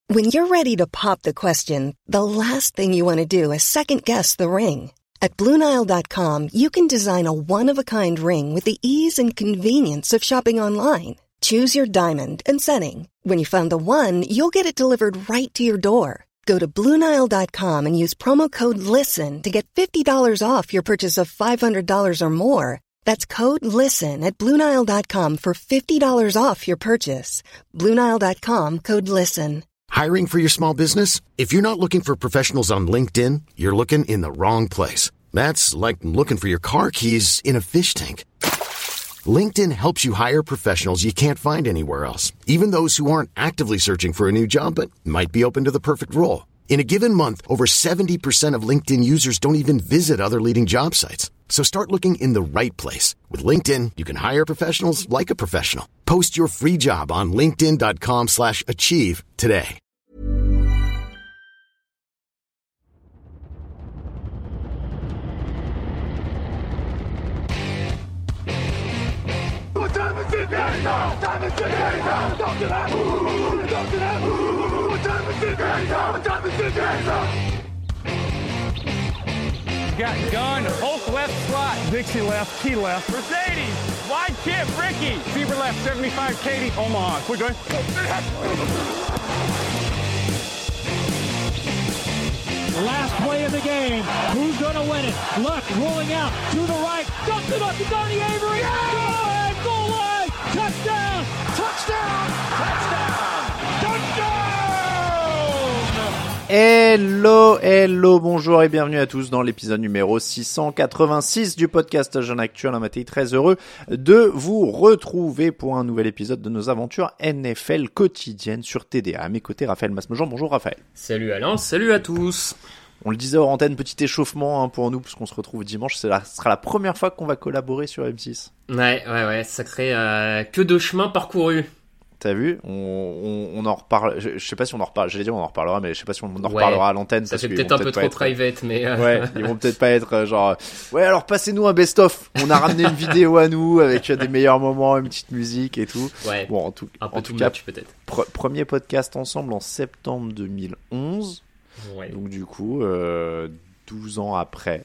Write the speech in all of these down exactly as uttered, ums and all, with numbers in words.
When you're ready to pop the question, the last thing you want to do is second-guess the ring. At Blue Nile dot com, you can design a one-of-a-kind ring with the ease and convenience of shopping online. Choose your diamond and setting. When you find the one, you'll get it delivered right to your door. Go to Blue Nile dot com and use promo code LISTEN to get fifty dollars off your purchase of five hundred dollars or more. That's code LISTEN at Blue Nile dot com for fifty dollars off your purchase. Blue Nile dot com, code LISTEN. Hiring for your small business? If you're not looking for professionals on LinkedIn, you're looking in the wrong place. That's like looking for your car keys in a fish tank. LinkedIn helps you hire professionals you can't find anywhere else, even those who aren't actively searching for a new job but might be open to the perfect role. In a given month, over seventy percent of LinkedIn users don't even visit other leading job sites. So start looking in the right place. With LinkedIn, you can hire professionals like a professional. Post your free job on linkedin dot com slash achieve today. What time is it now? Time is it now? Don't do that. Don't do that. What time is it now? What time is it now? Got gun, Hulk left slot, Dixie left, Key left, Mercedes, wide chip, Ricky, Fever left, seventy-five, Katie, Omaha. We're going. Last play of the game. Who's going to win it? Luck rolling out to the right. Dumps it up to Donnie Avery. Yeah! Go ahead, goal line. Touchdown. Touchdown. Touchdown. Touchdown. Hello, hello, bonjour et bienvenue à tous dans l'épisode numéro six cent quatre-vingt-six du podcast Jeune Actuel. Un matin très heureux de vous retrouver pour un nouvel épisode de nos aventures N F L quotidiennes sur T D A. À mes côtés, Raphaël Masmejean. Bonjour Raphaël. Salut Alain, salut à tous. On le disait hors antenne, petit échauffement hein, pour nous puisqu'on se retrouve dimanche. C'est la, ce sera la première fois qu'on va collaborer sur M six. Ouais, ouais, ouais, sacré euh, que de chemin parcouru. T'as vu, on, on, on en reparle. Je, je sais pas si on en reparle. J'allais dire on en reparlera, mais je sais pas si on en reparlera ouais, à l'antenne. Ça parce fait peut-être un peu peut-être trop être... private, mais. Euh... Ouais, ils vont peut-être pas être genre. Ouais, alors passez-nous un best-of. On a ramené une vidéo à nous avec des meilleurs moments, une petite musique et tout. Ouais. Bon, en tout, un peu en tout tout cas, match, peut-être. Pre- premier podcast ensemble en septembre deux mille onze. Ouais. Donc du coup, euh, douze ans après.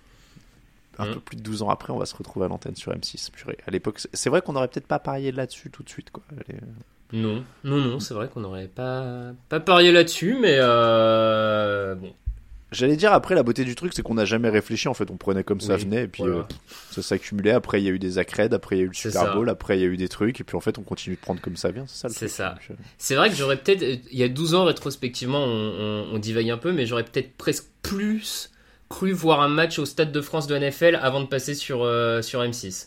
Un mmh. peu plus de douze ans après, on va se retrouver à l'antenne sur M six. Purée. À l'époque, c'est vrai qu'on aurait peut-être pas parié là-dessus tout de suite, quoi. Allez. Non, non, non, c'est vrai qu'on n'aurait pas, pas parié là-dessus, mais euh... bon. J'allais dire, après, la beauté du truc, c'est qu'on n'a jamais réfléchi, en fait, on prenait comme ça oui, venait, et puis voilà. euh, ça s'accumulait, après il y a eu des accrèdes, après il y a eu le c'est Super ça. Bowl, après il y a eu des trucs, et puis en fait on continue de prendre comme ça vient, c'est ça le C'est truc. ça. Donc, euh... C'est vrai que j'aurais peut-être, il y a douze ans, rétrospectivement, on, on, on divague un peu, mais j'aurais peut-être presque plus cru voir un match au Stade de France de N F L avant de passer sur, euh, sur M six.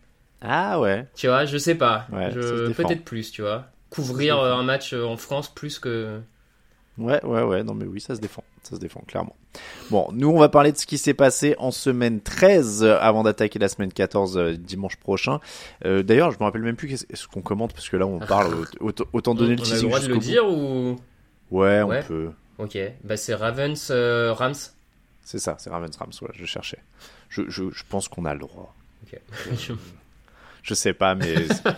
Ah ouais. Tu vois, je sais pas, Ouais, je... peut-être plus, tu vois. Couvrir un match en France plus que... Ouais, ouais, ouais, non mais oui, ça se défend, ça se défend, clairement. Bon, nous on va parler de ce qui s'est passé en semaine treize, euh, avant d'attaquer la semaine quatorze, euh, dimanche prochain. Euh, d'ailleurs, je me rappelle même plus ce qu'on commente, parce que là on parle, autant, autant donner on, le teasing. teasing. On a le droit de le bout. dire ou... Ouais, ouais, on peut. Ok, bah c'est Ravens euh, Rams. C'est ça, c'est Ravens Rams, ouais, je cherchais. Je, je, je pense qu'on a le droit. Ok. Je, je sais pas, mais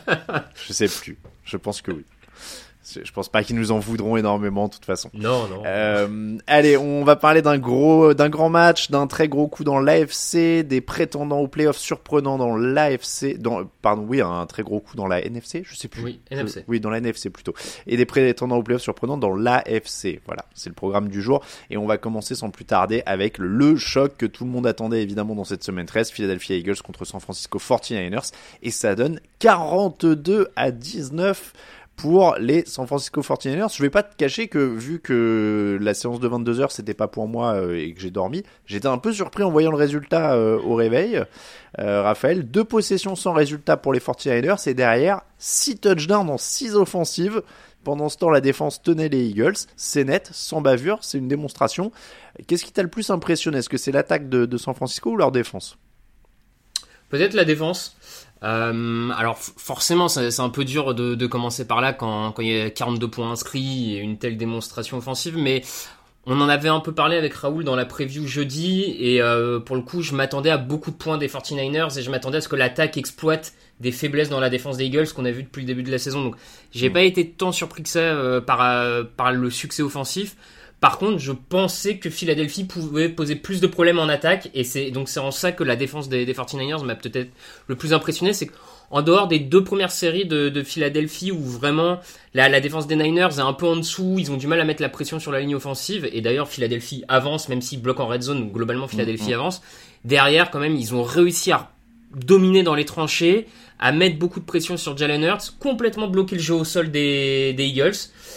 je sais plus. Je pense que oui. Je pense pas qu'ils nous en voudront énormément de toute façon. Non, non. Euh, allez, on va parler d'un gros, d'un grand match, d'un très gros coup dans l'A F C, des prétendants aux playoffs surprenants dans l'A F C, dans, pardon, oui, un très gros coup dans la N F C, je sais plus. Oui, N F C. Je, oui, dans la N F C plutôt. Et des prétendants aux playoffs surprenants dans l'A F C. Voilà, c'est le programme du jour. Et on va commencer sans plus tarder avec le choc que tout le monde attendait évidemment dans cette semaine treize, Philadelphia Eagles contre San Francisco forty-niners. Et ça donne quarante-deux à dix-neuf pour les San Francisco forty-niners. Je vais pas te cacher que vu que la séance de vingt-deux heures c'était pas pour moi euh, et que j'ai dormi, j'étais un peu surpris en voyant le résultat euh, au réveil. Euh, Raphaël, deux possessions sans résultat pour les forty-niners et derrière six touchdowns en six offensives. Pendant ce temps, la défense tenait les Eagles. C'est net, sans bavure, c'est une démonstration. Qu'est-ce qui t'a le plus impressionné ? Est-ce que c'est l'attaque de, de San Francisco ou leur défense ? Peut-être la défense. Euh, alors forcément c'est, c'est un peu dur de, de commencer par là quand, quand il y a quarante-deux points inscrits et une telle démonstration offensive, mais On en avait un peu parlé avec Raoul dans la preview jeudi, et euh, pour le coup, je m'attendais à beaucoup de points des forty-niners, et je m'attendais à ce que l'attaque exploite des faiblesses dans la défense des Eagles qu'on a vu depuis le début de la saison. Donc, j'ai mmh. pas été tant surpris que ça euh, par, euh, par le succès offensif. Par contre, je pensais que Philadelphie pouvait poser plus de problèmes en attaque, et c'est donc c'est en ça que la défense des, des forty-niners m'a peut-être le plus impressionné, c'est que en dehors des deux premières séries de, de Philadelphie où vraiment la, la défense des Niners est un peu en dessous, ils ont du mal à mettre la pression sur la ligne offensive, et d'ailleurs Philadelphie avance, même s'ils bloquent en red zone, globalement Philadelphie mmh. avance. Derrière, quand même, ils ont réussi à dominer dans les tranchées, à mettre beaucoup de pression sur Jalen Hurts, complètement bloquer le jeu au sol des, des Eagles.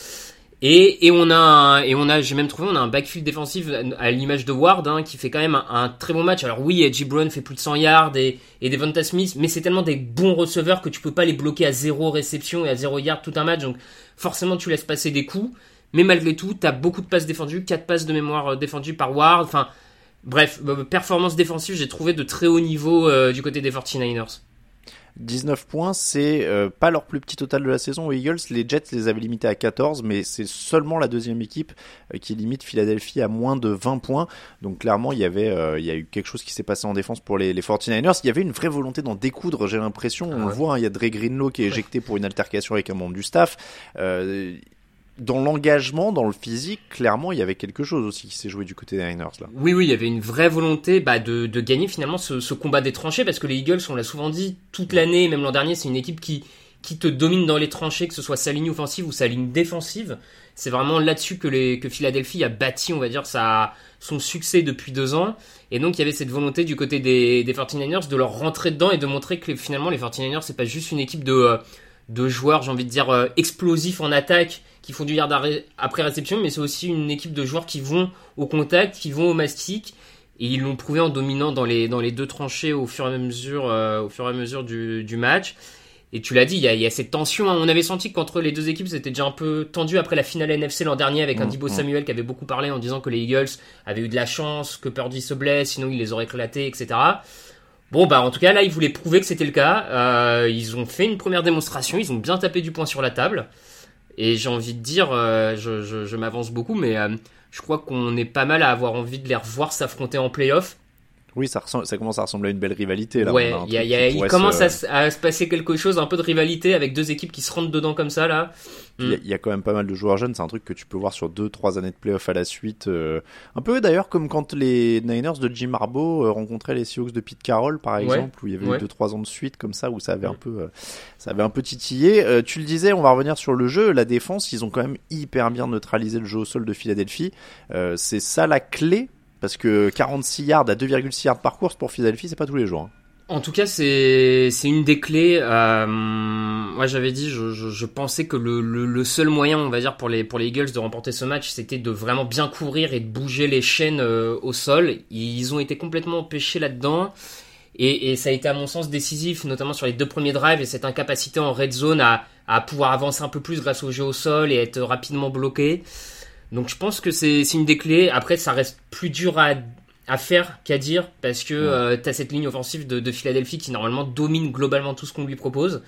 Et, et on a, un, et on a, j'ai même trouvé, on a un backfield défensif à l'image de Ward, hein, qui fait quand même un, un très bon match. Alors oui, Edgy Brown fait plus de cent yards et, et Devonta Smith, mais c'est tellement des bons receveurs que tu peux pas les bloquer à zéro réception et à zéro yard tout un match. Donc forcément, tu laisses passer des coups. Mais malgré tout, t'as beaucoup de passes défendues, quatre passes de mémoire défendues par Ward. Enfin, bref, performance défensive, j'ai trouvé de très haut niveau euh, du côté des forty-niners. dix-neuf points, c'est euh, pas leur plus petit total de la saison aux Eagles. Les Jets les avaient limités à quatorze, mais c'est seulement la deuxième équipe euh, qui limite Philadelphie à moins de vingt points. Donc clairement, il y avait, euh, il y a eu quelque chose qui s'est passé en défense pour les, les forty-niners. Il y avait une vraie volonté d'en découdre, j'ai l'impression. On ah ouais. le voit, hein, il y a Dre Greenlaw qui est éjecté pour une altercation avec un membre du staff. Euh, Dans l'engagement, dans le physique, clairement, il y avait quelque chose aussi qui s'est joué du côté des Niners là. Oui, oui, il y avait une vraie volonté bah, de, de gagner finalement ce, ce combat des tranchées, parce que les Eagles, on l'a souvent dit toute l'année, même l'an dernier, c'est une équipe qui, qui te domine dans les tranchées, que ce soit sa ligne offensive ou sa ligne défensive. C'est vraiment là-dessus que, les, que Philadelphie a bâti, on va dire, sa, son succès depuis deux ans. Et donc, il y avait cette volonté du côté des, des forty-niners de leur rentrer dedans et de montrer que finalement, les forty-niners, c'est pas juste une équipe de, de joueurs, j'ai envie de dire, euh, explosifs en attaque, qui font du yard après réception, mais c'est aussi une équipe de joueurs qui vont au contact, qui vont au mastic, et ils l'ont prouvé en dominant dans les, dans les deux tranchées au fur et à mesure, euh, au fur et à mesure du, du match. Et tu l'as dit, il y a, il y a cette tension, hein. On avait senti qu'entre les deux équipes, c'était déjà un peu tendu après la finale N F C l'an dernier, avec un mmh, Deebo mmh. Samuel qui avait beaucoup parlé en disant que les Eagles avaient eu de la chance, que Purdy se blesse, sinon ils les auraient éclatés, et cetera. Bon, bah en tout cas, là, ils voulaient prouver que c'était le cas. Euh, ils ont fait une première démonstration, ils ont bien tapé du poing sur la table. Et j'ai envie de dire, euh, je, je, je m'avance beaucoup, mais euh, je crois qu'on est pas mal à avoir envie de les revoir s'affronter en play-off. Oui, ça, ressemble, ça commence à ressembler à une belle rivalité là. Ouais, y a, y a, il commence se... à, à se passer quelque chose, un peu de rivalité avec deux équipes qui se rentrent dedans comme ça là. Il y, a, il y a quand même pas mal de joueurs jeunes, c'est un truc que tu peux voir sur deux trois années de play-off à la suite. Euh, un peu d'ailleurs comme quand les Niners de Jim Harbaugh euh, rencontraient les Seahawks de Pete Carroll par exemple, ouais, où il y avait ouais. eu deux trois ans de suite comme ça, où ça avait ouais. un peu, euh, ça avait un peu titillé. Euh, tu le disais, on va revenir sur le jeu, la défense, ils ont quand même hyper bien neutralisé le jeu au sol de Philadelphie. Euh, c'est ça la clé. Parce que quarante-six yards à deux virgule six yards par course pour Philadelphie, c'est pas tous les jours. Hein. En tout cas, c'est c'est une des clés. Euh, moi, j'avais dit, je, je, je pensais que le, le, le seul moyen, on va dire, pour les pour les Eagles de remporter ce match, c'était de vraiment bien courir et de bouger les chaînes euh, au sol. Ils ont été complètement empêchés là-dedans. Et, et ça a été, à mon sens, décisif, notamment sur les deux premiers drives, et cette incapacité en red zone à, à pouvoir avancer un peu plus grâce au jeu au sol et être rapidement bloqué. Donc je pense que c'est, c'est une des clés. Après, ça reste plus dur à, à faire qu'à dire, parce que ouais. euh, t'as cette ligne offensive de, de Philadelphie qui normalement domine globalement tout ce qu'on lui propose.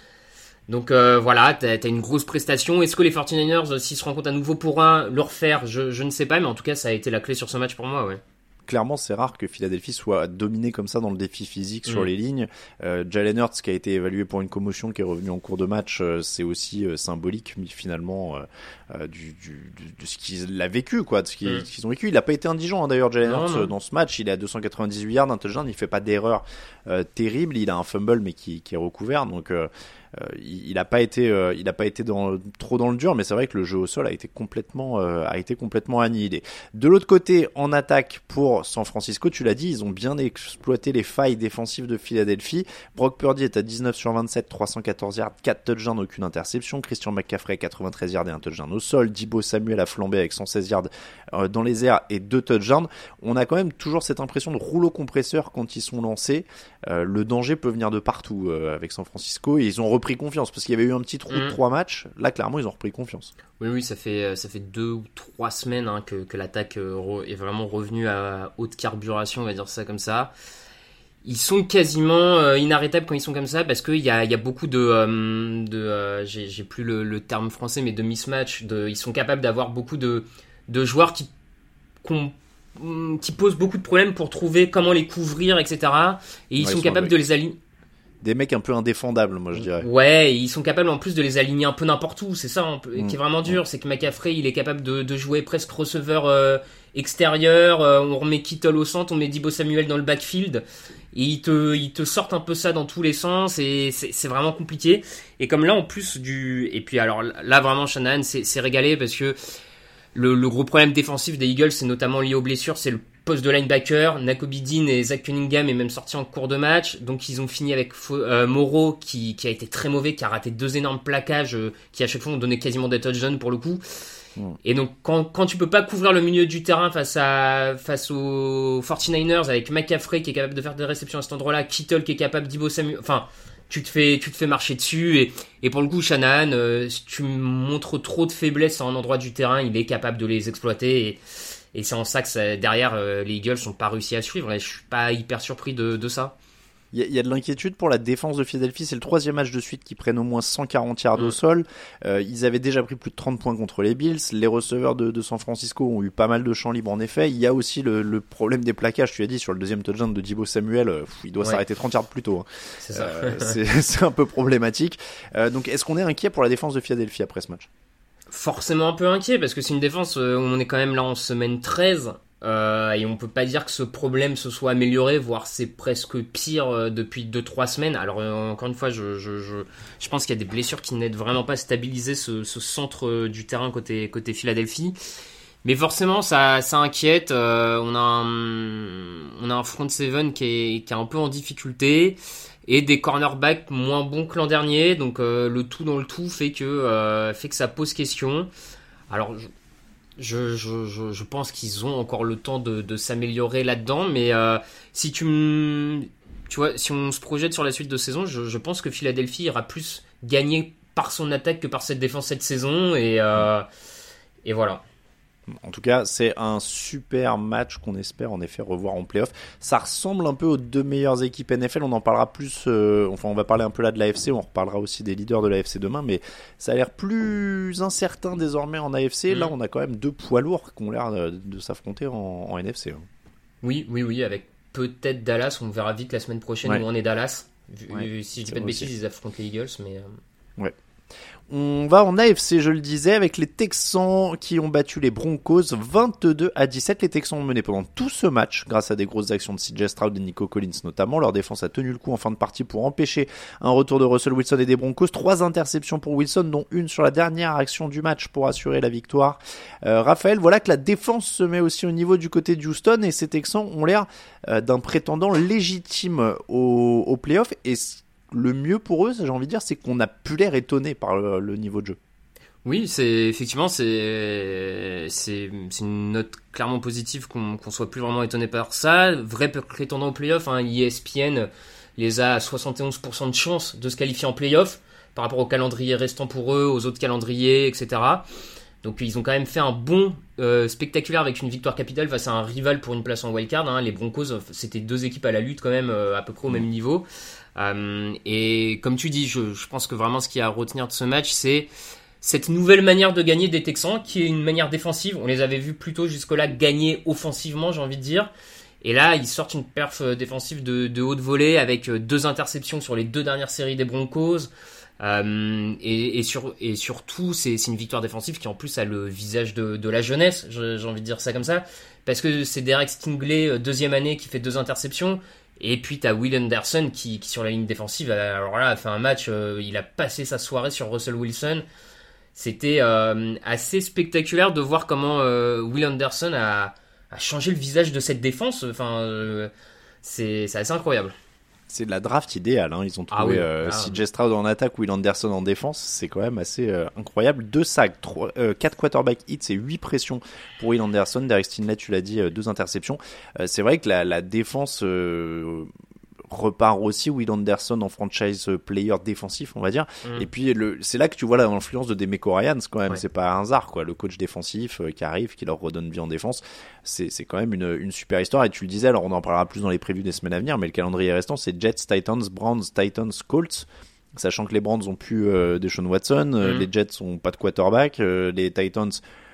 Donc euh, voilà, t'as, t'as une grosse prestation. Est-ce que les forty-niners, s'ils se rencontrent à nouveau pour un, le refaire, je, je ne sais pas, mais en tout cas ça a été la clé sur ce match pour moi, ouais. Clairement, c'est rare que Philadelphie soit dominé comme ça dans le défi physique sur mmh. les lignes. Euh, Jalen Hurts, qui a été évalué pour une commotion, qui est revenu en cours de match, euh, c'est aussi euh, symbolique, mais finalement, euh, euh, du, du, du, de ce qu'il a vécu, quoi, de ce qu'ils, mmh. ce qu'ils ont vécu. Il n'a pas été indigent, hein, d'ailleurs, Jalen Hurts, euh, dans ce match. Il est à deux cent quatre-vingt-dix-huit yards, un touchdown, il fait pas d'erreur euh, terrible. Il a un fumble, mais qui, qui est recouvert, donc... Euh, Euh, il n'a pas été, euh, il a pas été dans, trop dans le dur, mais c'est vrai que le jeu au sol a été complètement, euh, a été complètement annihilé. De l'autre côté, en attaque pour San Francisco, tu l'as dit, ils ont bien exploité les failles défensives de Philadelphie. Brock Purdy est à dix-neuf sur vingt-sept, trois cent quatorze yards, quatre touchdowns, aucune interception. Christian McCaffrey, quatre-vingt-treize yards et un touchdown au sol. Deebo Samuel a flambé avec cent seize yards euh, dans les airs et deux touchdowns. On a quand même toujours cette impression de rouleau compresseur quand ils sont lancés. Euh, le danger peut venir de partout euh, avec San Francisco, et ils ont repris confiance parce qu'il y avait eu un petit trou mmh. de trois matchs. Là, clairement, ils ont repris confiance. Oui, oui, ça fait ça fait deux ou trois semaines hein, que que l'attaque euh, est vraiment revenue à haute carburation, on va dire ça comme ça. Ils sont quasiment euh, inarrêtables quand ils sont comme ça, parce que il y a il y a beaucoup de euh, de euh, j'ai j'ai plus le, le terme français, mais de mismatch. De ils sont capables d'avoir beaucoup de de joueurs qui qu'on qui posent beaucoup de problèmes pour trouver comment les couvrir, et cetera. Et ils ouais, sont ils capables sont de les aligner. Des mecs un peu indéfendables, moi je dirais. Ouais, ils sont capables en plus de les aligner un peu n'importe où. C'est ça un peu, mmh. qui est vraiment dur. C'est que McCaffrey, il est capable de, de jouer presque receveur euh, extérieur. Euh, on remet Kittle au centre, on met Deebo Samuel dans le backfield. Et ils te, ils te sortent un peu ça dans tous les sens. Et c'est, c'est vraiment compliqué. Et comme là, en plus du... Et puis alors là, vraiment, Shanahan s'est, s'est régalé parce que le, le gros problème défensif des Eagles, c'est notamment lié aux blessures. C'est le poste de linebacker. Nakobe Dean et Zach Cunningham est même sorti en cours de match. Donc ils ont fini avec euh, Moreau qui, qui a été très mauvais, qui a raté deux énormes plaquages, euh, qui à chaque fois ont donné quasiment des touchdowns pour le coup. Mmh. Et donc quand, quand tu peux pas couvrir le milieu du terrain face à face aux forty-niners avec McCaffrey qui est capable de faire des réceptions à cet endroit-là, Kittle qui est capable, Deebo Samuel, enfin tu te fais tu te fais marcher dessus et et pour le coup Shanahan, euh, si tu montres trop de faiblesses à un endroit du terrain, il est capable de les exploiter et Et c'est en ça que ça, derrière, euh, les Eagles n'ont pas réussi à suivre. Et je suis pas hyper surpris de, de ça. Il y, y a de l'inquiétude pour la défense de Philadelphie. C'est le troisième match de suite qu'ils prennent au moins cent quarante yards mmh. au sol. Euh, ils avaient déjà pris plus de trente points contre les Bills. Les receveurs de, de San Francisco ont eu pas mal de champs libres en effet. Il y a aussi le, le problème des plaquages. Tu as dit sur le deuxième touchdown de Deebo Samuel, euh, pff, il doit ouais. s'arrêter trente yards plus tôt. Hein. C'est ça. Euh, c'est, c'est un peu problématique. Euh, donc est-ce qu'on est inquiet pour la défense de Philadelphie après ce match ? Forcément un peu inquiet parce que c'est une défense où on est quand même là en semaine treize. Euh, et on peut pas dire que ce problème se soit amélioré, voire c'est presque pire euh, depuis deux trois semaines. Alors euh, encore une fois, je, je, je, je pense qu'il y a des blessures qui n'aident vraiment pas à stabiliser ce, ce centre euh, du terrain côté, côté Philadelphie. Mais forcément, ça, ça inquiète. Euh, on a un, on a un front seven qui est, qui est un peu en difficulté et des cornerbacks moins bons que l'an dernier. Donc euh, le tout dans le tout fait que, euh, fait que ça pose question. Alors je, Je, je, je, je pense qu'ils ont encore le temps de, de s'améliorer là-dedans, mais euh, si tu m... tu vois, si on se projette sur la suite de saison, je, je pense que Philadelphie ira plus gagner par son attaque que par cette défense cette saison, et, euh, et voilà. En tout cas, c'est un super match qu'on espère en effet revoir en play-off. Ça ressemble un peu aux deux meilleures équipes N F L. On en parlera plus. Euh, enfin, on va parler un peu là de l'A F C. On reparlera aussi des leaders de l'A F C demain. Mais ça a l'air plus incertain désormais en A F C. Mmh. Là, on a quand même deux poids lourds qui ont l'air de, de s'affronter en, en N F C. Hein. Oui, oui, oui. Avec peut-être Dallas. On verra vite la semaine prochaine ouais. où on est Dallas. Ouais, si je dis pas de bêtises, ils affrontent les Eagles, mais. Euh... Ouais. On va en A F C, je le disais, avec les Texans qui ont battu les Broncos vingt-deux à dix-sept. Les Texans ont mené pendant tout ce match grâce à des grosses actions de C J Stroud et Nico Collins notamment. Leur défense a tenu le coup en fin de partie pour empêcher un retour de Russell Wilson et des Broncos. Trois interceptions pour Wilson, dont une sur la dernière action du match pour assurer la victoire. Euh, Raphaël, voilà que la défense se met aussi au niveau du côté de Houston et ces Texans ont l'air euh, d'un prétendant légitime au, au play-off. Et le mieux pour eux, j'ai envie de dire, c'est qu'on a pu l'air étonné par le, le niveau de jeu. Oui, c'est effectivement c'est c'est c'est une note clairement positive qu'on qu'on soit plus vraiment étonné par ça. Vrai prétendant au play-off, hein, E S P N les a à soixante et onze pour cent de chance de se qualifier en play-off par rapport au calendrier restant pour eux, aux autres calendriers, et cetera. Donc ils ont quand même fait un bond euh, spectaculaire avec une victoire capitale face à un rival pour une place en wildcard. Hein. Les Broncos, c'était deux équipes à la lutte quand même euh, à peu près au même niveau. Euh, et comme tu dis, je, je pense que vraiment ce qu'il y a à retenir de ce match, c'est cette nouvelle manière de gagner des Texans, qui est une manière défensive. On les avait vus plutôt jusque-là gagner offensivement, j'ai envie de dire. Et là, ils sortent une perf défensive de, de haute volée avec deux interceptions sur les deux dernières séries des Broncos. Euh, et, et, sur, et surtout, c'est, c'est une victoire défensive qui en plus a le visage de, de la jeunesse, j'ai, j'ai envie de dire ça comme ça. Parce que c'est Derek Stingley, deuxième année, qui fait deux interceptions. Et puis t'as Will Anderson qui, qui sur la ligne défensive, alors là, a fait un match, euh, il a passé sa soirée sur Russell Wilson. C'était euh, assez spectaculaire de voir comment euh, Will Anderson a, a changé le visage de cette défense. Enfin, euh, c'est, c'est assez incroyable. C'est de la draft idéale, hein. Ils ont trouvé ah oui, euh, ah, C J Stroud en attaque, Will Anderson en défense. C'est quand même assez euh, incroyable. Deux sacs, trois, euh, quatre quarterback hits et huit pressions pour Will Anderson. Derek Stingley, tu l'as dit, euh, deux interceptions. Euh, c'est vrai que la, la défense euh, repart aussi. Will Anderson en franchise player défensif, on va dire. Mm. Et puis le, c'est là que tu vois l'influence de Demeco Ryans quand même. Ouais. C'est pas un hasard, quoi. Le coach défensif euh, qui arrive, qui leur redonne vie en défense. C'est, c'est quand même une, une super histoire. Et tu le disais, alors on en parlera plus dans les previews des semaines à venir, mais le calendrier restant, c'est Jets, Titans, Browns, Titans, Colts. Sachant que les Browns ont plus euh, Deshaun Watson, mm. les Jets ont pas de quarterback, euh, les Titans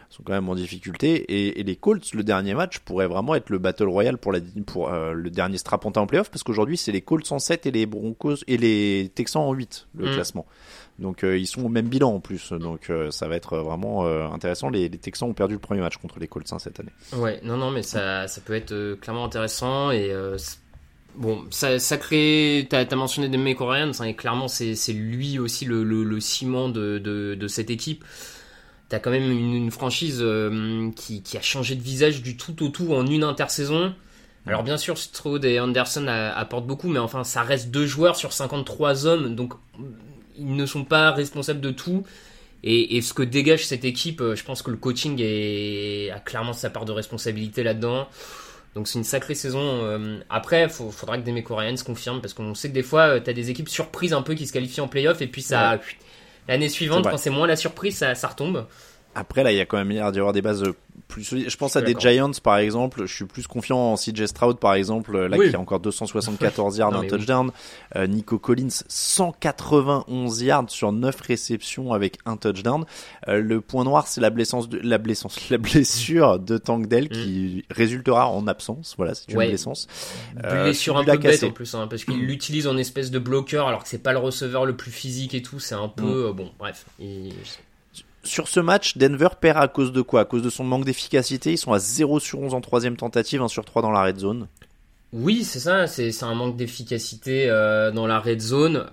sont quand même en difficulté. Et, et les Colts, le dernier match, pourrait vraiment être le battle royal pour, la, pour euh, le dernier strapontin en playoff, parce qu'aujourd'hui, c'est les Colts en sept et les Broncos et les Texans en huit, le mmh. classement. Donc euh, ils sont au même bilan en plus, donc euh, ça va être vraiment euh, intéressant. Les, les Texans ont perdu le premier match contre les Colts hein, cette année. Ouais, non, non, mais ça, ça peut être euh, clairement intéressant. Et euh, bon, ça, ça crée. T'as, t'as mentionné DeMeco Ryans, hein, et clairement c'est, c'est lui aussi le, le, le ciment de, de, de cette équipe. T'as quand même une, une franchise euh, qui, qui a changé de visage du tout au tout en une intersaison. Alors bien sûr, Stroud et Anderson a, apportent beaucoup, mais enfin ça reste deux joueurs sur cinquante-trois hommes, donc ils ne sont pas responsables de tout. Et, et ce que dégage cette équipe, je pense que le coaching est, a clairement sa part de responsabilité là-dedans. Donc c'est une sacrée saison. Après, il faudra que DeMeco Ryans se confirme, parce qu'on sait que des fois, tu as des équipes surprises un peu qui se qualifient en play-off, et puis ça, ouais. l'année suivante, c'est quand c'est moins la surprise, ça, ça retombe. Après, là, il y a quand même l'air d'y avoir des bases plus solides. Je pense à des d'accord. Giants, par exemple. Je suis plus confiant en C J Stroud, par exemple, là, oui. qui a encore deux cent soixante-quatorze yards, non, un touchdown. Oui. Euh, Nico Collins, cent quatre-vingt-onze yards sur neuf réceptions avec un touchdown. Euh, le point noir, c'est la blessance de, la blessance, la blessure de Tank Dell, mm. qui résultera en absence. Voilà, c'est une ouais. blessance. Blessure euh, un peu bête, en plus, hein, parce qu'il mm. l'utilise en espèce de bloqueur, alors que c'est pas le receveur le plus physique et tout. C'est un peu, mm. euh, bon, bref. Il... Sur ce match, Denver perd à cause de quoi ? À cause de son manque d'efficacité. Ils sont à zéro sur onze en troisième tentative, un sur trois dans la red zone. Oui, c'est ça. C'est, c'est un manque d'efficacité euh, dans la red zone.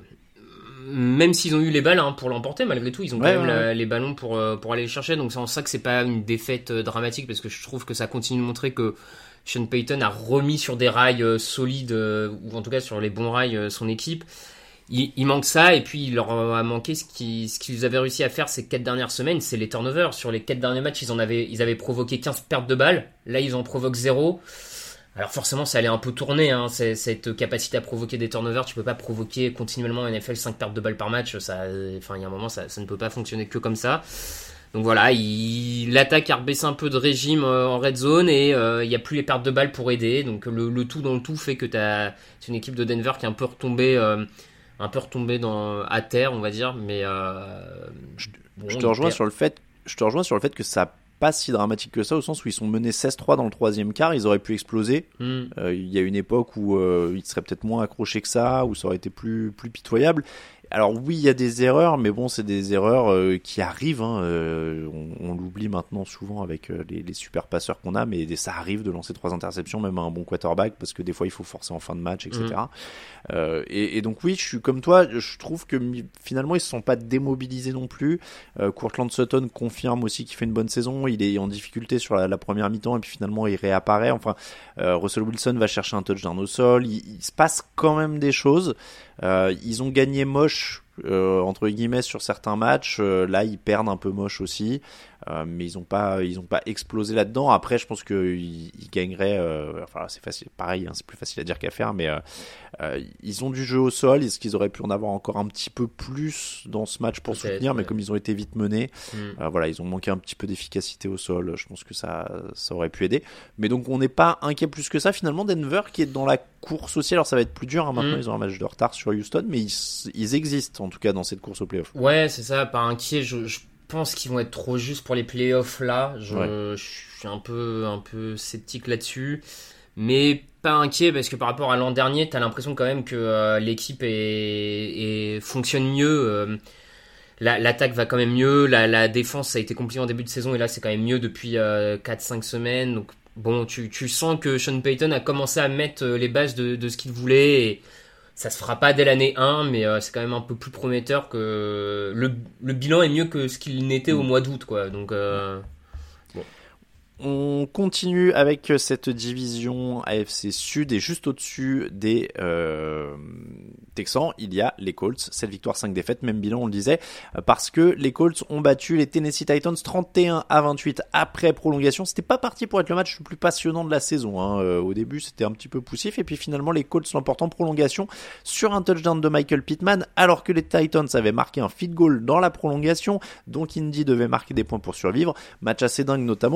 Même s'ils ont eu les balles hein, pour l'emporter, malgré tout, ils ont quand ouais, même ouais. La, les ballons pour, euh, pour aller les chercher. Donc c'est en ça que c'est pas une défaite euh, dramatique, parce que je trouve que ça continue de montrer que Sean Payton a remis sur des rails euh, solides, euh, ou en tout cas sur les bons rails, euh, son équipe. Il, il manque ça, et puis il leur a manqué ce, qui, ce qu'ils avaient réussi à faire ces quatre dernières semaines, c'est les turnovers. Sur les quatre derniers matchs, ils, en avaient, ils avaient provoqué quinze pertes de balles. Là, ils en provoquent zéro. Alors forcément, ça allait un peu tourner, hein, cette capacité à provoquer des turnovers. Tu peux pas provoquer continuellement en N F L cinq pertes de balles par match. Ça, enfin, il y a un moment, ça, ça ne peut pas fonctionner que comme ça. Donc voilà, il, l'attaque a rebaissé un peu de régime en red zone, et euh, il n'y a plus les pertes de balles pour aider. Donc le, le tout dans le tout fait que t'as, c'est une équipe de Denver qui est un peu retombée... Euh, un peu retombé dans à terre, on va dire, mais euh, je, bon, je te rejoins sur le fait je te rejoins sur le fait que ça pas si dramatique que ça, au sens où ils sont menés seize trois dans le troisième quart, ils auraient pu exploser. Mm. Euh, il y a une époque où euh, ils seraient peut-être moins accrochés que ça, où ça aurait été plus plus pitoyable. Alors oui, il y a des erreurs, mais bon, c'est des erreurs euh, qui arrivent. Hein, euh, on, on l'oublie maintenant souvent avec euh, les, les super passeurs qu'on a, mais ça arrive de lancer trois interceptions, même à un bon quarterback, parce que des fois il faut forcer en fin de match, et cetera. Mmh. Euh, et, et donc oui, je suis comme toi. Je trouve que finalement ils se sont pas démobilisés non plus. Euh, Courtland Sutton confirme aussi qu'il fait une bonne saison. Il est en difficulté sur la, la première mi-temps, et puis finalement il réapparaît. Enfin, euh, Russell Wilson va chercher un touchdown au sol. Il, il se passe quand même des choses. Euh, ils ont gagné moche euh, entre guillemets sur certains matchs. Euh, là, ils perdent un peu moche aussi, euh, mais ils ont pas, ils ont pas explosé là-dedans. Après, je pense que ils, ils gagneraient. Euh, enfin, c'est facile, pareil, hein, c'est plus facile à dire qu'à faire, mais euh, euh, ils ont du jeu au sol. Est-ce qu'ils auraient pu en avoir encore un petit peu plus dans ce match pour Peut-être, soutenir, ouais. mais comme ils ont été vite menés, mm. euh, voilà, ils ont manqué un petit peu d'efficacité au sol. Je pense que ça, ça aurait pu aider. Mais donc, on n'est pas inquiet plus que ça. Finalement, Denver qui est dans la course aussi. Alors, ça va être plus dur. Hein, maintenant, mm. ils ont un match de retard sur Houston, mais ils, ils existent en tout cas dans cette course au playoff. Ouais, c'est ça. Pas inquiet. Je, je pense qu'ils vont être trop justes pour les playoffs là. Je, ouais. je suis un peu, un peu sceptique là-dessus, mais pas inquiet parce que par rapport à l'an dernier, t'as l'impression quand même que euh, l'équipe est, est fonctionne mieux. Euh, la, l'attaque va quand même mieux. La, la défense, ça a été compliqué en début de saison, et là, c'est quand même mieux depuis euh, quatre cinq semaines. Donc bon, tu, tu sens que Sean Payton a commencé à mettre les bases de, de ce qu'il voulait, et ça se fera pas dès l'année un, mais euh, c'est quand même un peu plus prometteur que le, le bilan est mieux que ce qu'il n'était au mois d'août, quoi. Donc euh, bon. On continue avec cette division A F C Sud, et juste au-dessus des euh, Texans, il y a les Colts. sept victoires, cinq défaites, même bilan, on le disait, parce que les Colts ont battu les Tennessee Titans trente et un à vingt-huit après prolongation. C'était pas parti pour être le match le plus passionnant de la saison. Hein. Euh, au début, c'était un petit peu poussif, et puis finalement, les Colts l'emportent en prolongation sur un touchdown de Michael Pittman, alors que les Titans avaient marqué un field goal dans la prolongation, donc Indy devait marquer des points pour survivre. Match assez dingue, notamment parce que les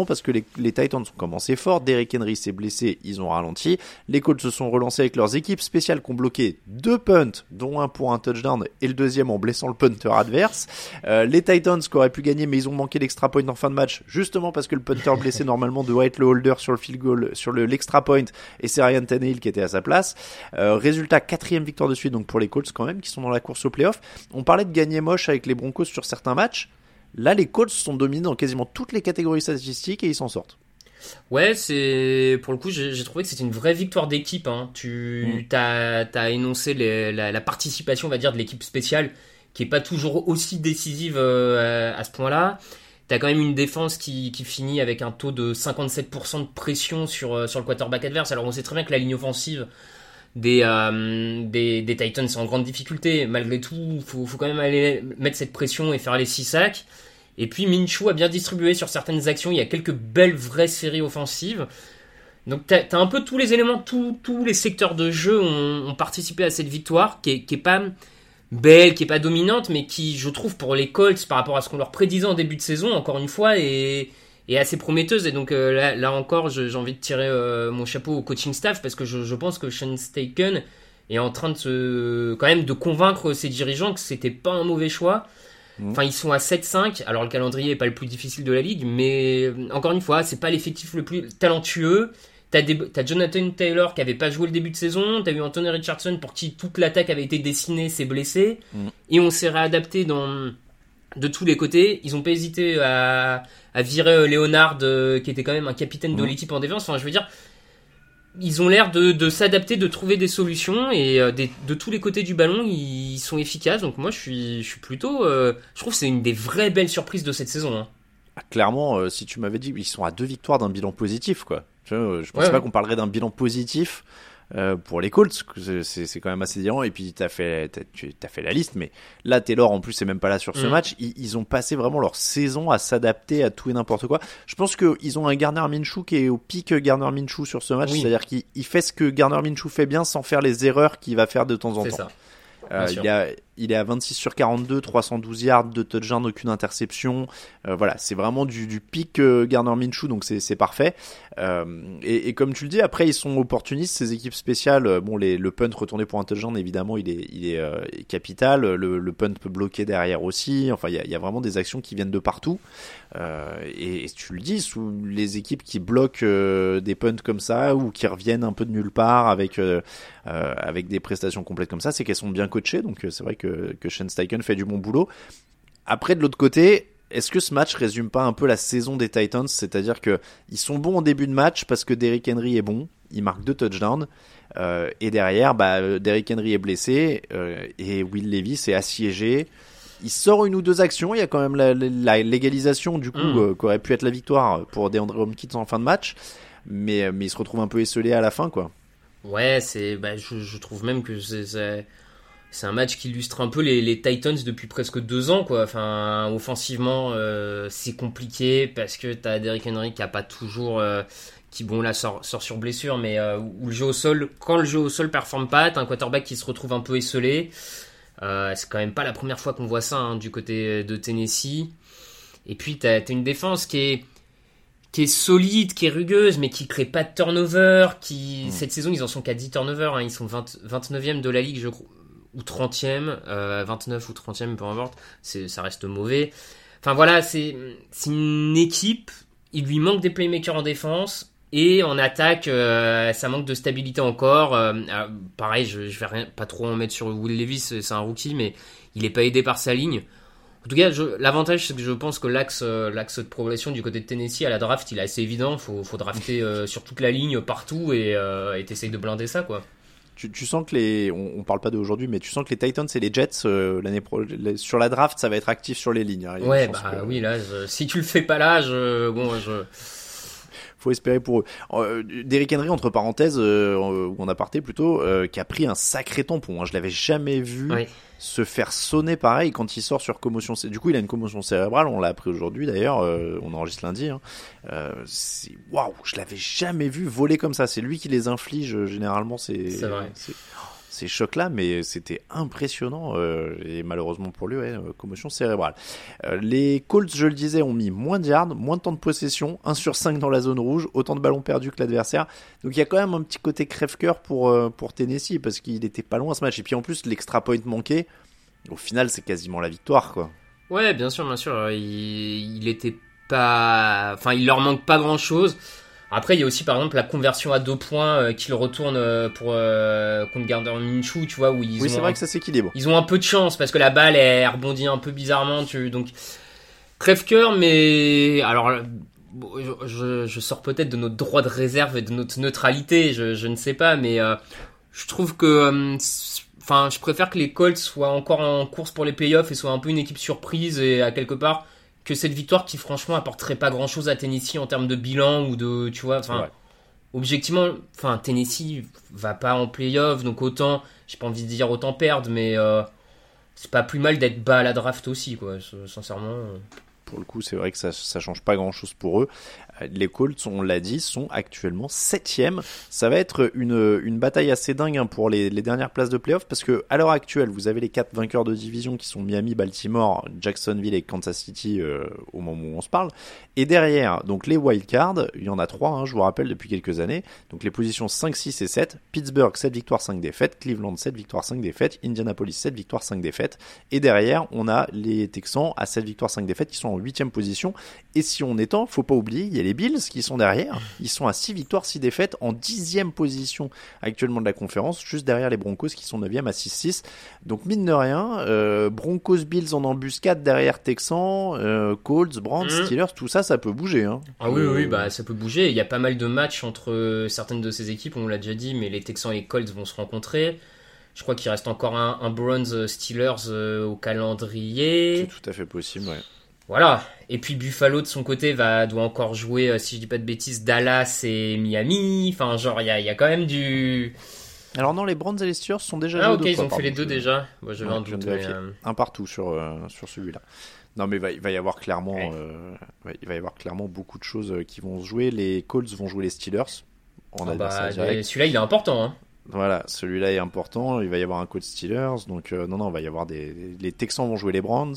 les Titans ont commencé fort, Derrick Henry s'est blessé, ils ont ralenti, les Colts se sont relancés avec leurs équipes spéciales qui ont bloqué deux punts, dont un pour un touchdown et le deuxième en blessant le punter adverse. Euh, les Titans qui auraient pu gagner, mais ils ont manqué l'extra point en fin de match, justement parce que le punter blessé normalement doit être le holder sur le field goal, sur le, l'extra point, et c'est Ryan Tannehill qui était à sa place. Euh, résultat, quatrième victoire de suite donc pour les Colts quand même, qui sont dans la course au playoff. On parlait de gagner moche avec les Broncos sur certains matchs. Là, les Colts sont dominés dans quasiment toutes les catégories statistiques et ils s'en sortent. Ouais, c'est pour le coup, j'ai, j'ai trouvé que c'était une vraie victoire d'équipe. Hein. Tu mmh. t'as, t'as énoncé les, la, la participation, on va dire, de l'équipe spéciale, qui est pas toujours aussi décisive euh, à, à ce point-là. T'as quand même une défense qui, qui finit avec un taux de cinquante-sept pour cent de pression sur sur le quarterback adverse. Alors on sait très bien que la ligne offensive des euh, des, des Titans est en grande difficulté. Malgré tout, faut faut quand même aller mettre cette pression et faire les six sacs. Et puis Minshew a bien distribué sur certaines actions. Il y a quelques belles vraies séries offensives. Donc t'as, t'as un peu tous les éléments, tous tous les secteurs de jeu ont, ont participé à cette victoire, qui est, qui est pas belle, qui est pas dominante, mais qui, je trouve, pour les Colts, par rapport à ce qu'on leur prédisait en début de saison, encore une fois, est, est assez prometteuse. Et donc euh, là, là encore, je, j'ai envie de tirer euh, mon chapeau au coaching staff, parce que je, je pense que Shane Steichen est en train de se, quand même, de convaincre ses dirigeants que c'était pas un mauvais choix. Enfin, ils sont à sept cinq, alors le calendrier est pas le plus difficile de la ligue, mais encore une fois, c'est pas l'effectif le plus talentueux. T'as, des, t'as Jonathan Taylor qui avait pas joué le début de saison, t'as eu Anthony Richardson pour qui toute l'attaque avait été dessinée, s'est blessé, mm. et on s'est réadapté dans, de tous les côtés. Ils ont pas hésité à, à virer Leonard, euh, qui était quand même un capitaine de mm. l'équipe en défense. Enfin, je veux dire, ils ont l'air de, de s'adapter, de trouver des solutions, et euh, des, de tous les côtés du ballon, ils sont efficaces. Donc moi, je suis, je suis plutôt, euh, je trouve que c'est une des vraies belles surprises de cette saison. Hein. Clairement, euh, si tu m'avais dit, ils sont à deux victoires d'un bilan positif, quoi. Je ne pensais ouais, pas ouais. qu'on parlerait d'un bilan positif euh, pour les Colts. C'est, c'est, c'est quand même assez différent. Et puis, tu as fait, t'as, tu as fait la liste. Mais là, Taylor, en plus, c'est même pas là sur ce mmh. match. Ils, ils ont passé vraiment leur saison à s'adapter à tout et n'importe quoi. Je pense qu'ils ont un Gardner Minshew qui est au pic Gardner Minshew sur ce match. Oui. C'est-à-dire qu'il il fait ce que Gardner Minshew fait bien sans faire les erreurs qu'il va faire de temps en c'est temps. Ça. Euh, il, a, il est à vingt-six sur quarante-deux, trois cent douze yards, deux touchdowns, aucune interception. Euh, voilà, c'est vraiment du, du pic euh, Gardner Minshew, donc c'est, c'est parfait. Euh, et, et comme tu le dis, après ils sont opportunistes, ces équipes spéciales. Bon, les, le punt retourné pour un touchdown, évidemment, il est, il est euh, capital. Le, le punt peut bloquer derrière aussi. Enfin, il y a, il y a vraiment des actions qui viennent de partout. Euh, et, et tu le dis, sous les équipes qui bloquent euh, des punts comme ça ou qui reviennent un peu de nulle part avec euh, euh, avec des prestations complètes comme ça, c'est qu'elles sont bien coachées. Donc c'est vrai que que Shane Steichen fait du bon boulot. Après, de l'autre côté, est-ce que ce match résume pas un peu la saison des Titans, c'est-à-dire que ils sont bons en début de match parce que Derrick Henry est bon, il marque deux touchdowns, euh, et derrière, bah Derrick Henry est blessé euh, et Will Levis est assiégé. Il sort une ou deux actions, il y a quand même la, la légalisation du coup mmh. euh, qu'aurait pu être la victoire pour DeAndre Hopkins en fin de match, mais mais il se retrouve un peu esselé à la fin, quoi. Ouais, c'est bah je, je trouve même que c'est, c'est c'est un match qui illustre un peu les, les Titans depuis presque deux ans, quoi. Enfin, offensivement, euh, c'est compliqué parce que t'as Derrick Henry qui a pas toujours, euh, qui bon là sort, sort sur blessure, mais euh, où le jeu au sol, quand le jeu au sol performe pas, t'as un quarterback qui se retrouve un peu esselé. Euh, c'est quand même pas la première fois qu'on voit ça hein, du côté de Tennessee. Et puis t'as, t'as une défense qui est qui est solide, qui est rugueuse, mais qui crée pas de turnover. Qui mmh. Cette saison ils en sont qu'à dix turnovers. Hein, ils sont vingt, vingt-neuvième de la ligue, je crois, ou trentième, euh, vingt-neuf ou trentième, peu importe. C'est, ça reste mauvais. Enfin voilà, c'est c'est une équipe. Il lui manque des playmakers en défense. Et en attaque, euh, ça manque de stabilité encore. Euh, alors, pareil, je, je vais rien, pas trop en mettre sur Will Levis, c'est un rookie, mais il est pas aidé par sa ligne. En tout cas, je, l'avantage, c'est que je pense que l'axe, euh, l'axe de progression du côté de Tennessee à la draft, il est assez évident. Faut, faut drafter euh, sur toute la ligne, partout, et euh, et t'essayes de blinder ça, quoi. Tu, tu sens que les, on, on parle pas d'aujourd'hui, mais tu sens que les Titans et les Jets euh, l'année pro, les, sur la draft, ça va être actif sur les lignes. Hein, ouais, bah que... oui, là, je, si tu le fais pas là, je, bon, je. Faut espérer pour eux. Euh, Derrick Henry, entre parenthèses, euh, ou en aparté plutôt, euh, qui a pris un sacré tampon. Hein. Je l'avais jamais vu oui. se faire sonner pareil quand il sort sur commotion. Du coup, il a une commotion cérébrale. On l'a appris aujourd'hui d'ailleurs. Euh, on enregistre lundi. Hein. Euh, c'est waouh, je l'avais jamais vu voler comme ça. C'est lui qui les inflige généralement. C'est. C'est vrai. C'est... ces chocs-là, mais c'était impressionnant euh, et malheureusement pour lui, ouais, euh, commotion cérébrale. Euh, les Colts, je le disais, ont mis moins de yards, moins de temps de possession, un sur cinq dans la zone rouge, autant de ballons perdus que l'adversaire. Donc il y a quand même un petit côté crève-cœur pour, euh, pour Tennessee parce qu'il était pas loin ce match. Et puis en plus, l'extra point manqué, au final, c'est quasiment la victoire, quoi. Ouais, bien sûr, bien sûr. Il, il était pas, enfin, il leur manque pas grand-chose. Après, il y a aussi, par exemple, la conversion à deux points euh, qu'ils retournent euh, pour euh, contre Gardner Minshew, tu vois, où ils oui, ont c'est vrai un, que ça s'équilibre. Ils ont un peu de chance parce que la balle elle rebondit un peu bizarrement, tu donc crève-cœur, mais alors je, je, je sors peut-être de notre droit de réserve et de notre neutralité, je, je ne sais pas, mais euh, je trouve que, enfin, euh, je préfère que les Colts soient encore en course pour les playoffs et soient un peu une équipe surprise et à quelque part. Que cette victoire qui franchement apporterait pas grand chose à Tennessee en termes de bilan ou de, tu vois, enfin, ouais. Objectivement, enfin, Tennessee va pas en playoff, donc autant, j'ai pas envie de dire autant perdre, mais euh, c'est pas plus mal d'être bas à la draft aussi, quoi, sincèrement. Pour le coup, c'est vrai que ça, ça change pas grand chose pour eux. Les Colts, on l'a dit, sont actuellement septième. Ça va être une, une bataille assez dingue hein, pour les, les dernières places de playoff parce que à l'heure actuelle, vous avez les quatre vainqueurs de division qui sont Miami, Baltimore, Jacksonville et Kansas City euh, au moment où on se parle. Et derrière, donc les wildcards, il y en a trois, hein, je vous rappelle, depuis quelques années. Donc les positions cinq, six et sept. Pittsburgh, sept victoires, cinq défaites. Cleveland, sept victoires, cinq défaites. Indianapolis, sept victoires, cinq défaites. Et derrière, on a les Texans à sept victoires, cinq défaites qui sont en huitième position. Et si on étend, faut pas oublier, il y a les Bills qui sont derrière. Ils sont à six victoires, six défaites en dixième position actuellement de la conférence, juste derrière les Broncos qui sont neuvième à six six. Donc mine de rien, euh, Broncos, Bills en embuscade derrière Texans, euh, Colts, Browns, mmh. Steelers, tout ça, ça peut bouger. Hein. Ah oui, oui, bah ça peut bouger. Il y a pas mal de matchs entre certaines de ces équipes, on l'a déjà dit, mais les Texans et les Colts vont se rencontrer. Je crois qu'il reste encore un, un Browns Steelers euh, au calendrier. C'est tout à fait possible, ouais. Voilà. Et puis Buffalo de son côté va doit encore jouer, euh, si je dis pas de bêtises, Dallas et Miami. Enfin, genre il y a, y a quand même du. Alors non, les Browns et les Steelers sont déjà. Ah ok, deux ils fois, ont fait les deux je... déjà. Moi, j'avais ouais, un doute. Mais, euh... un partout sur euh, sur celui-là. Non, mais il va, il va y avoir clairement, ouais. euh, ouais, il va y avoir clairement beaucoup de choses qui vont se jouer. Les Colts vont jouer les Steelers en ah adversaire bah, direct. Celui-là, il est important. Hein. Voilà, celui-là est important. Il va y avoir un Colts Steelers, donc euh, non, non, il va y avoir des. Les Texans vont jouer les Browns.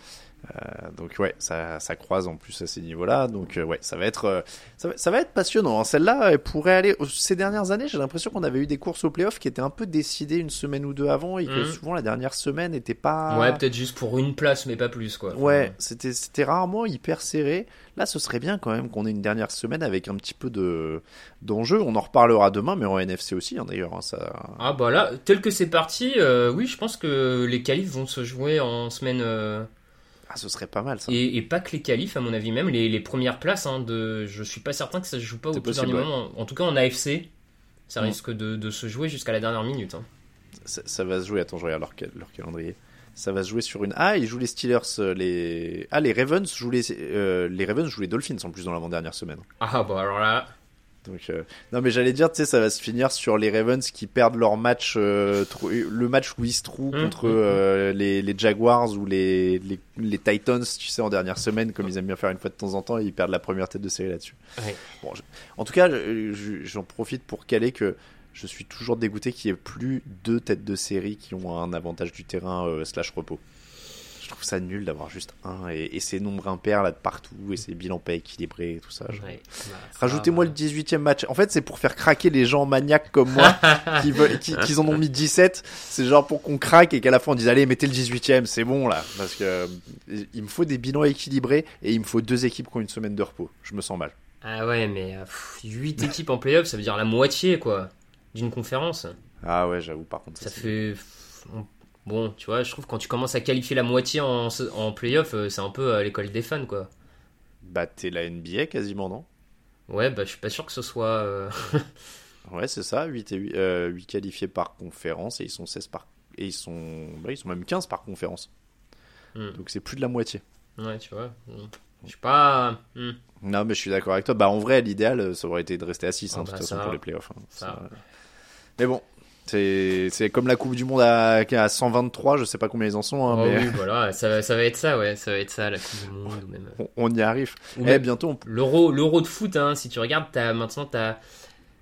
Euh, donc ouais, ça, ça croise en plus à ces niveaux-là. Donc euh, ouais, ça va être, euh, ça, va, ça va être passionnant. Celle-là, elle pourrait aller. Ces dernières années, j'ai l'impression qu'on avait eu des courses au playoff qui étaient un peu décidées une semaine ou deux avant et que mmh. souvent la dernière semaine n'était pas. Ouais, peut-être juste pour une place, mais pas plus quoi. Ouais, c'était, c'était rarement hyper serré. Là, ce serait bien quand même qu'on ait une dernière semaine avec un petit peu de d'enjeu. On en reparlera demain, mais en N F C aussi hein, d'ailleurs. Hein, ça. Ah bah là, tel que c'est parti, euh, oui, je pense que les qualifs vont se jouer en semaine. Euh... Ah, ce serait pas mal ça. Et, et pas que les qualifs, à mon avis, même les, les premières places. Hein, de, je suis pas certain que ça se joue pas c'est au tout dernier ouais. moment. En tout cas, en A F C, ça mmh. risque de, de se jouer jusqu'à la dernière minute. Hein. Ça, ça va se jouer. Attends, je regarde leur, leur calendrier. Ça va se jouer sur une. Ah, ils jouent les Steelers, les. Ah, les Ravens jouent les. Euh, les Ravens jouent les Dolphins en plus dans l'avant-dernière semaine. Ah bah alors là. Donc, euh... non mais j'allais dire, tu sais, ça va se finir sur les Ravens qui perdent leur match, euh, trou... le match où ils se trouvent mmh, contre mmh. Euh, les, les Jaguars ou les, les, les Titans, tu sais, en dernière semaine, comme ils aiment bien faire une fois de temps en temps, et ils perdent la première tête de série là-dessus. Ouais. Bon, je... En tout cas, je, je, j'en profite pour caler que je suis toujours dégoûté qu'il n'y ait plus deux têtes de série qui ont un avantage du terrain euh, slash repos. Je trouve ça nul d'avoir juste un et, et ces nombres impairs là de partout et ces bilans pas équilibrés et tout ça. Je... Ouais, bah, rajoutez-moi va. Le dix-huitième match. En fait, c'est pour faire craquer les gens maniaques comme moi qui veulent, qui, qui en ont mis dix-sept. C'est genre pour qu'on craque et qu'à la fin on dise allez mettez le dix-huitième, c'est bon là, parce que euh, il me faut des bilans équilibrés et il me faut deux équipes qui ont une semaine de repos. Je me sens mal. Ah ouais, mais pff, huit équipes en play-off, ça veut dire la moitié quoi d'une conférence. Ah ouais, j'avoue par contre. Ça, ça fait. On... Bon, tu vois, je trouve que quand tu commences à qualifier la moitié en, en play-off, c'est un peu à l'école des fans, quoi. Bah, t'es la N B A quasiment, non ? Ouais, bah, je suis pas sûr que ce soit... Euh... ouais, c'est ça, huit, et huit, euh, huit qualifiés par conférence, et ils sont seize par... Et ils sont... Bah, ils sont même quinze par conférence. Mm. Donc, c'est plus de la moitié. Ouais, tu vois. Je suis pas... Mm. Non, mais je suis d'accord avec toi. Bah, en vrai, l'idéal, ça aurait été de rester à six, hein, oh, de bah, toute façon, ça... pour les play-offs. Hein. Ça... Ça... Mais bon... C'est, c'est comme la Coupe du Monde à, à cent vingt-trois, je sais pas combien ils en sont. Hein, oh mais... oui, voilà, ça, ça va être ça, ouais, ça va être ça, la Coupe du Monde. Ou même... on, on y arrive. Ou eh, même bientôt. On... L'euro, l'euro de foot, hein, si tu regardes, t'as, maintenant, t'as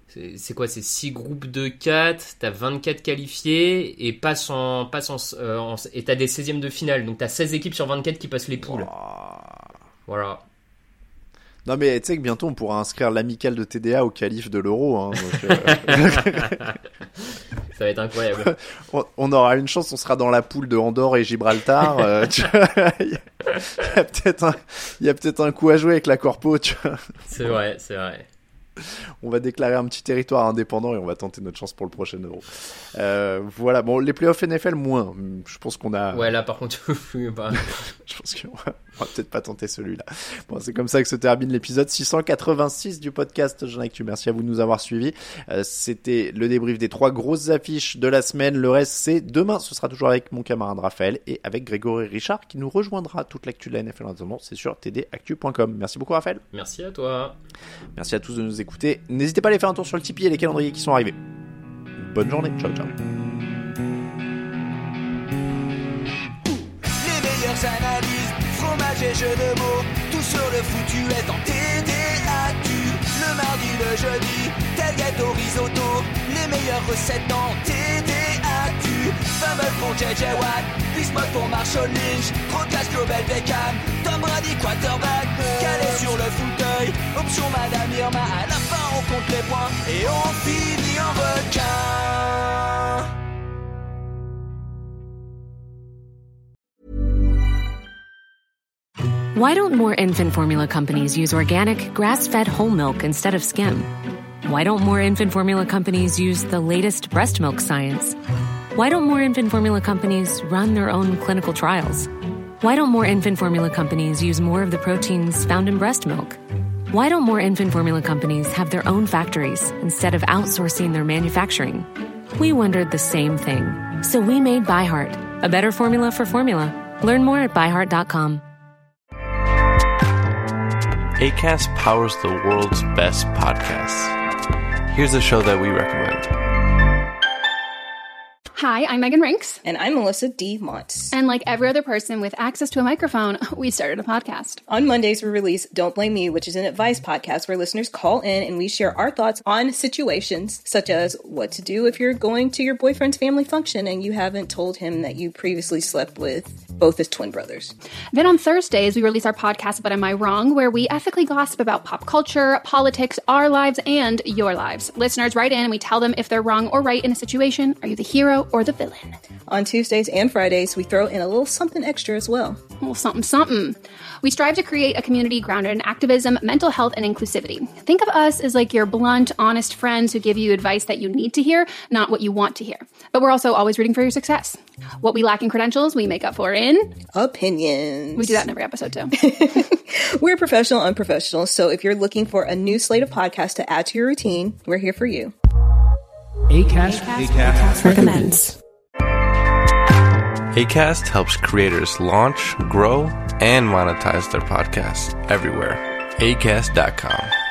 c'est, c'est quoi, c'est six groupes de quatre, t'as vingt-quatre qualifiés et passe en, passe en, euh, en et t'as des seizièmes de finale, donc t'as seize équipes sur vingt-quatre qui passent les poules. Oh. Voilà. Non mais tu sais que bientôt on pourra inscrire l'amicale de T D A au qualif de l'Euro. Hein, donc, euh... Ça va être incroyable. on, on aura une chance, on sera dans la poule de Andorre et Gibraltar. euh, tu vois, il y a, il y a peut-être un, il y a peut-être un coup à jouer avec la Corpo. Tu vois. C'est vrai, c'est vrai. On va déclarer un petit territoire indépendant et on va tenter notre chance pour le prochain Euro. Euh, voilà, bon, les playoffs N F L, moins. Je pense qu'on a... Ouais, là, par contre, bah... je pense qu'on va, on va peut-être pas tenter celui-là. Bon, c'est comme ça que se termine l'épisode six cent quatre-vingt-six du podcast Jean Actu. Merci à vous de nous avoir suivis. Euh, c'était le débrief des trois grosses affiches de la semaine. Le reste, c'est demain. Ce sera toujours avec mon camarade Raphaël et avec Grégory Richard qui nous rejoindra. Toute l'actu de la N F L, notamment, c'est sur t d actu point com. Merci beaucoup, Raphaël. Merci à toi. Merci à tous de nous écouter. N'hésitez pas à aller faire un tour sur le Tipeee et les calendriers qui sont arrivés. Bonne journée. Ciao, ciao. Les meilleures analyses, fromage et jeux de mots, tout sur le foutu est en T D Actu. Le mardi, le jeudi, tailgate au risotto, les meilleures recettes en T D Actu. Fumble pour J J Watt, Bismuth pour Marshall Lynch, Procast Global Beckham, Tom Brady quarterback, calé sur le fauteuil, option Madame Irma, à la fin on compte les points et on finit en requin. Why don't more infant formula companies use organic, grass-fed whole milk instead of skim? Why don't more infant formula companies use the latest breast milk science? Why don't more infant formula companies run their own clinical trials? Why don't more infant formula companies use more of the proteins found in breast milk? Why don't more infant formula companies have their own factories instead of outsourcing their manufacturing? We wondered the same thing. So we made ByHeart, a better formula for formula. Learn more at by heart dot com. Acast powers the world's best podcasts. Here's a show that we recommend. Hi, I'm Megan Rinks. And I'm Melissa D. Montz. And like every other person with access to a microphone, we started a podcast. On Mondays, we release Don't Blame Me, which is an advice podcast where listeners call in and we share our thoughts on situations such as what to do if you're going to your boyfriend's family function and you haven't told him that you previously slept with both his twin brothers. Then on Thursdays, we release our podcast, But Am I Wrong?, where we ethically gossip about pop culture, politics, our lives, and your lives. Listeners write in and we tell them if they're wrong or right in a situation. Are you the hero or the villain? On Tuesdays and Fridays, we throw in a little something extra as well. A little something, something. We strive to create a community grounded in activism, mental health, and inclusivity. Think of us as like your blunt, honest friends who give you advice that you need to hear, not what you want to hear. But we're also always rooting for your success. What we lack in credentials, we make up for in... opinions. We do that in every episode, too. We're professional, unprofessional, so if you're looking for a new slate of podcasts to add to your routine, we're here for you. Acast, Acast, Acast recommends. Acast helps creators launch, grow, and monetize their podcasts everywhere. acast dot com.